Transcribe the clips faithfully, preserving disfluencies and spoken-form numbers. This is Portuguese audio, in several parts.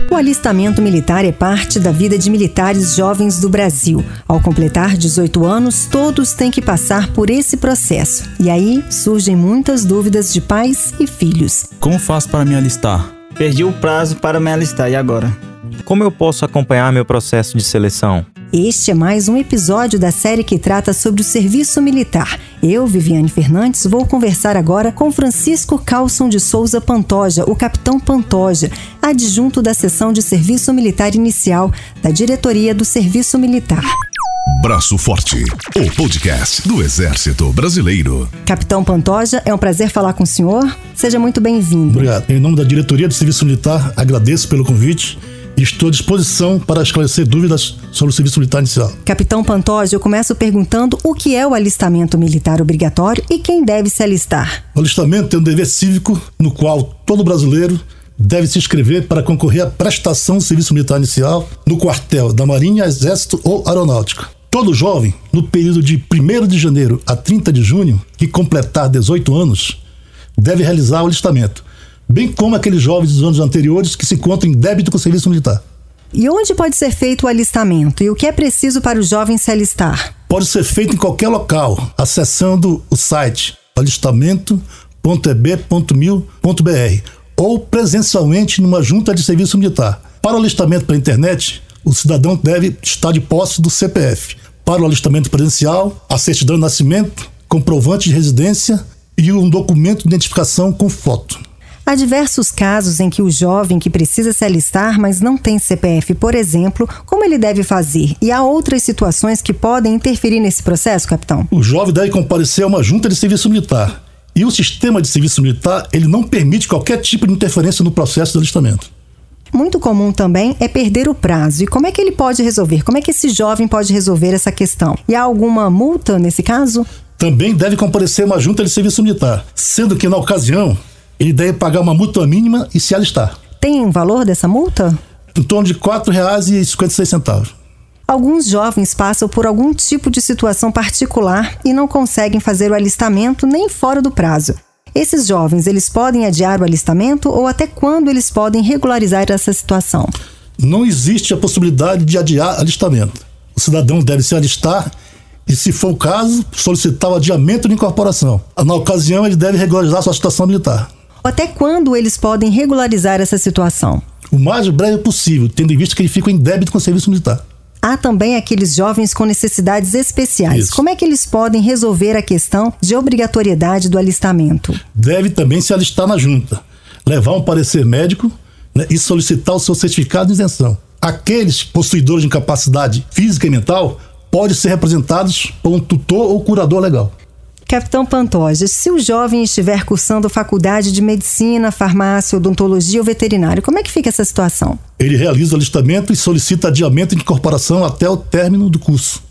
O alistamento militar é parte da vida de militares jovens do Brasil. Ao completar dezoito anos, todos têm que passar por esse processo. E aí surgem muitas dúvidas de pais e filhos. Como faço para me alistar? Perdi o prazo para me alistar, e agora? Como eu posso acompanhar meu processo de seleção? Este é mais um episódio da série que trata sobre o serviço militar. Eu, Viviane Fernandes, vou conversar agora com Francisco Carlson de Souza Pantoja, o Capitão Pantoja, adjunto da Seção de Serviço Militar Inicial da Diretoria do Serviço Militar. Braço Forte, o podcast do Exército Brasileiro. Capitão Pantoja, é um prazer falar com o senhor. Seja muito bem-vindo. Obrigado. Em nome da Diretoria do Serviço Militar, agradeço pelo convite. Estou à disposição para esclarecer dúvidas sobre o serviço militar inicial. Capitão Pantoja, eu começo perguntando o que é o alistamento militar obrigatório e quem deve se alistar. O alistamento é um dever cívico no qual todo brasileiro deve se inscrever para concorrer à prestação do serviço militar inicial no quartel da Marinha, Exército ou Aeronáutica. Todo jovem, no período de primeiro de janeiro a trinta de junho, que completar dezoito anos, deve realizar o alistamento, bem como aqueles jovens dos anos anteriores que se encontram em débito com o serviço militar. E onde pode ser feito o alistamento? E o que é preciso para os jovens se alistar? Pode ser feito em qualquer local, acessando o site alistamento ponto e b ponto mil ponto b r ou presencialmente numa junta de serviço militar. Para o alistamento pela internet, o cidadão deve estar de posse do C P F. Para o alistamento presencial, a certidão de nascimento, comprovante de residência e um documento de identificação com foto. Há diversos casos em que o jovem que precisa se alistar, mas não tem C P F, por exemplo, como ele deve fazer? E há outras situações que podem interferir nesse processo, capitão? O jovem deve comparecer a uma junta de serviço militar. E o sistema de serviço militar, ele não permite qualquer tipo de interferência no processo de alistamento. Muito comum também é perder o prazo. E como é que ele pode resolver? Como é que esse jovem pode resolver essa questão? E há alguma multa nesse caso? Também deve comparecer a uma junta de serviço militar, sendo que na ocasião ele deve pagar uma multa mínima e se alistar. Tem um valor dessa multa? Em torno de quatro reais e cinquenta e seis centavos. Alguns jovens passam por algum tipo de situação particular e não conseguem fazer o alistamento nem fora do prazo. Esses jovens, eles podem adiar o alistamento ou até quando eles podem regularizar essa situação? Não existe a possibilidade de adiar alistamento. O cidadão deve se alistar e, se for o caso, solicitar o adiamento de incorporação. Na ocasião, ele deve regularizar sua situação militar. Até quando eles podem regularizar essa situação? O mais breve possível, tendo em vista que ele fica em débito com o serviço militar. Há também aqueles jovens com necessidades especiais. Isso. Como é que eles podem resolver a questão de obrigatoriedade do alistamento? Deve também se alistar na junta, levar um parecer médico, né, e solicitar o seu certificado de isenção. Aqueles possuidores de incapacidade física e mental podem ser representados por um tutor ou curador legal. Capitão Pantoja, se o jovem estiver cursando faculdade de medicina, farmácia, odontologia ou veterinário, como é que fica essa situação? Ele realiza o alistamento e solicita adiamento de incorporação até o término do curso.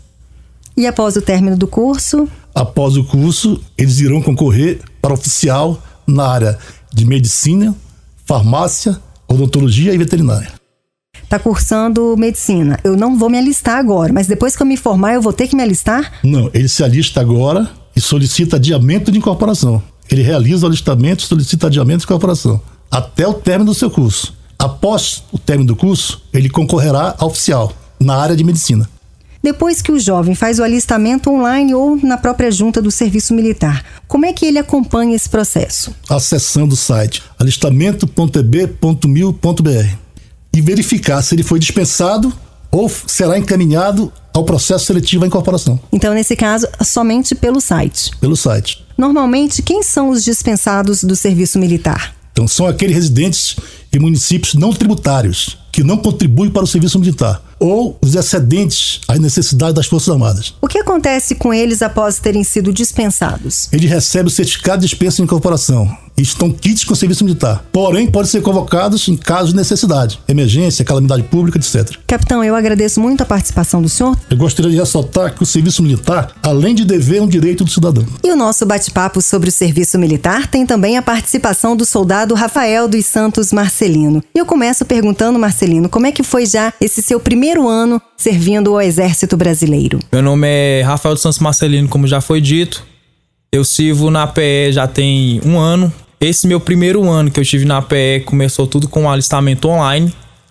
E após o término do curso? Após o curso, eles irão concorrer para oficial na área de medicina, farmácia, odontologia e veterinária. Está cursando medicina. Eu não vou me alistar agora, mas depois que eu me formar, eu vou ter que me alistar? Não, ele se alista agora e solicita adiamento de incorporação. Ele realiza o alistamento e solicita adiamento de incorporação até o término do seu curso. Após o término do curso, ele concorrerá a oficial na área de medicina. Depois que o jovem faz o alistamento online ou na própria junta do serviço militar, como é que ele acompanha esse processo? Acessando o site alistamento ponto e b ponto mil ponto b r e verificar se ele foi dispensado ou será encaminhado ao processo seletivo à incorporação. Então, nesse caso, somente pelo site? Pelo site. Normalmente, quem são os dispensados do serviço militar? Então, são aqueles residentes em municípios não tributários, que não contribuem para o serviço militar, ou os excedentes às necessidades das Forças Armadas. O que acontece com eles após terem sido dispensados? Eles recebem o certificado de dispensa de incorporação e estão quites com o serviço militar. Porém, podem ser convocados em casos de necessidade, emergência, calamidade pública, etcétera. Capitão, eu agradeço muito a participação do senhor. Eu gostaria de ressaltar que o serviço militar, além de dever, é um direito do cidadão. E o nosso bate-papo sobre o serviço militar tem também a participação do soldado Rafael dos Santos Marcelino. E eu começo perguntando, Marcelino, como é que foi já esse seu primeiro ano servindo ao Exército Brasileiro? Meu nome é Rafael dos Santos Marcelino, como já foi dito. Eu sirvo na P E já tem um ano. Esse meu primeiro ano que eu estive na P E começou tudo com um alistamento online.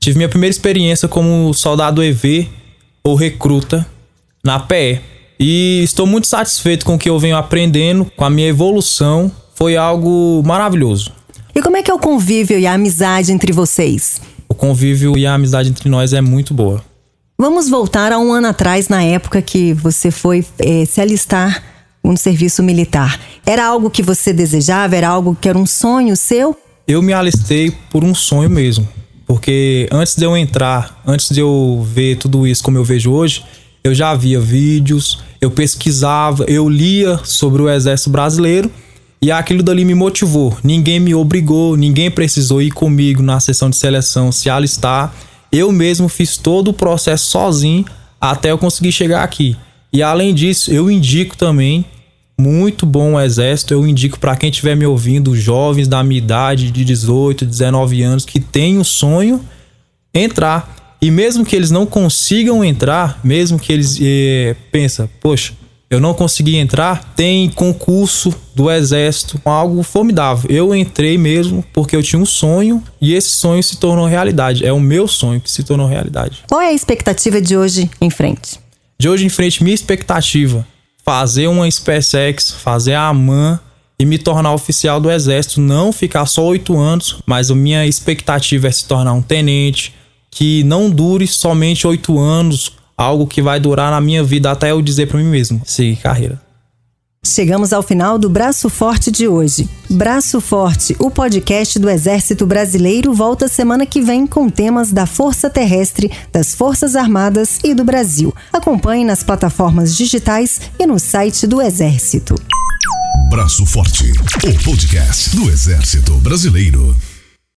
Tive minha primeira experiência como soldado E V ou recruta na P E. E estou muito satisfeito com o que eu venho aprendendo, com a minha evolução. Foi algo maravilhoso. E como é que é o convívio e a amizade entre vocês? O convívio e a amizade entre nós é muito boa. Vamos voltar a um ano atrás, na época que você foi é, se alistar no serviço militar. Era algo que você desejava? Era algo que era um sonho seu? Eu me alistei por um sonho mesmo. Porque antes de eu entrar, antes de eu ver tudo isso como eu vejo hoje, eu já via vídeos, eu pesquisava, eu lia sobre o Exército Brasileiro e aquilo dali me motivou. Ninguém me obrigou, ninguém precisou ir comigo na sessão de seleção, se alistar. Eu mesmo fiz todo o processo sozinho até eu conseguir chegar aqui. E além disso, eu indico também, muito bom o Exército, eu indico para quem estiver me ouvindo, jovens da minha idade, de dezoito, dezenove anos, que tem um sonho, entrar. E mesmo que eles não consigam entrar, mesmo que eles eh, pensem, poxa, eu não consegui entrar, tem concurso do Exército, algo formidável. Eu entrei mesmo porque eu tinha um sonho e esse sonho se tornou realidade. É o meu sonho que se tornou realidade. Qual é a expectativa de hoje em frente? De hoje em frente, minha expectativa, fazer uma SpaceX, fazer a AMAN e me tornar oficial do Exército. Não ficar só oito anos, mas a minha expectativa é se tornar um tenente, que não dure somente oito anos, algo que vai durar na minha vida até eu dizer para mim mesmo, seguir carreira. Chegamos ao final do Braço Forte de hoje. Braço Forte, o podcast do Exército Brasileiro, volta semana que vem com temas da Força Terrestre, das Forças Armadas e do Brasil. Acompanhe nas plataformas digitais e no site do Exército. Braço Forte, o podcast do Exército Brasileiro.